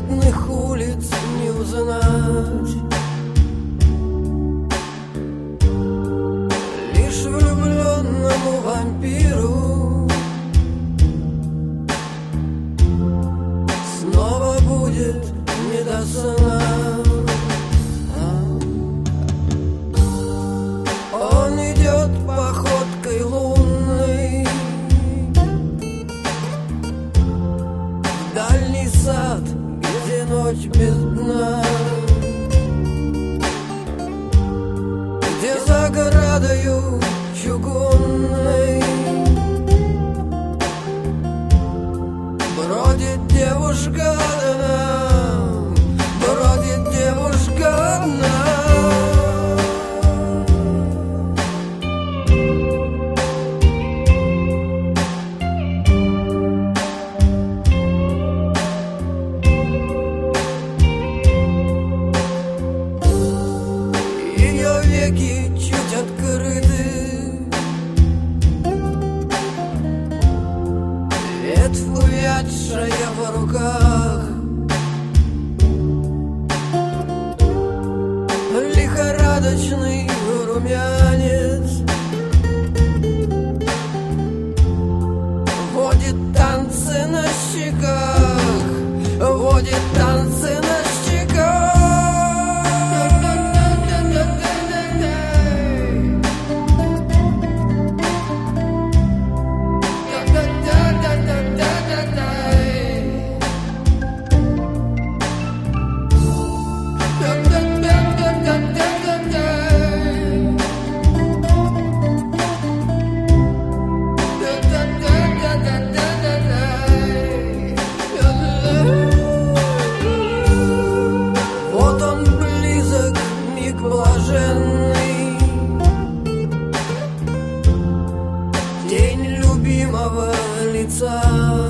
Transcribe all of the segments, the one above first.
бедных улиц не узнать. Лишь влюбленному вампиру снова будет не до сна. Он идет походкой лунной в дальний сад, где ночь без дна, где за оградою чугунной бродит девушка одна, бродит девушка одна. Веки чуть открыты, ветвь увядшая в руках, лихорадочный румянец водит танцы на щеках, водит танцы на щеках. Блаженный день любимого лица,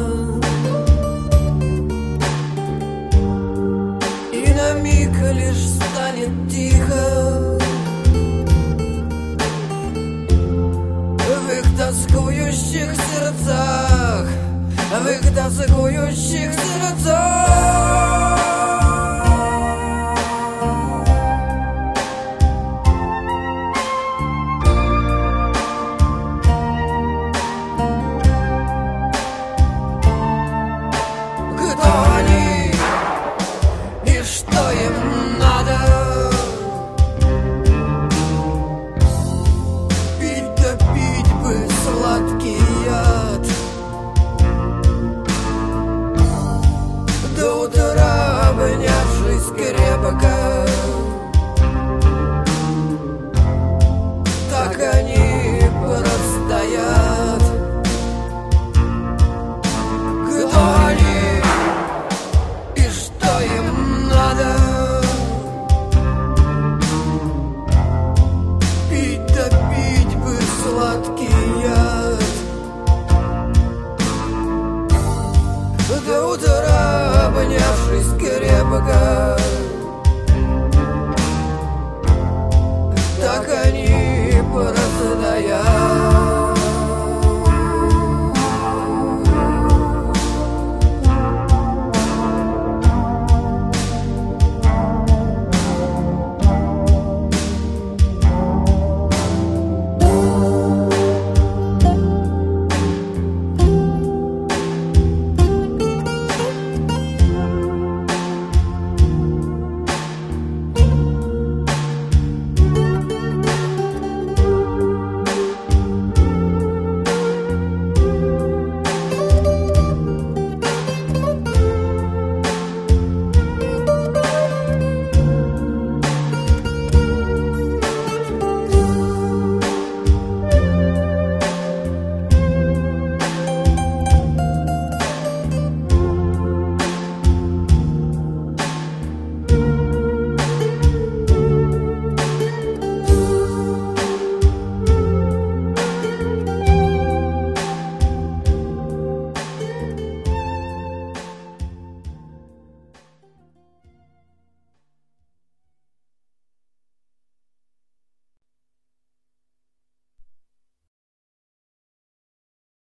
и на миг лишь станет тихо в их тоскующих сердцах, в их тоскующих сердцах. Что им надо? Пить да пить бы сладкий яд, до утра обнявшись крепко.